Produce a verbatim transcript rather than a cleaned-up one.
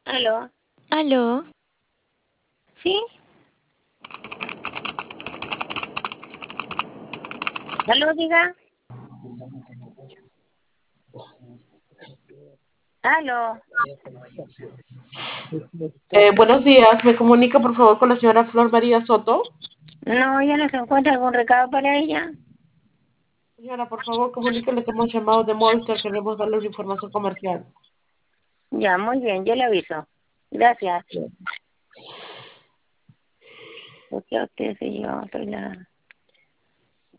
Aló, Aló, ¿sí? Aló, diga. Aló. Eh, buenos días, me comunica por favor con la señora Flor María Soto. No, ya no se encuentra algún recado para ella. Señora, por favor, comuníquele que hemos llamado de Monster, queremos darle una información comercial. Ya, muy bien, yo le aviso. Gracias. Porque usted, si yo soy la...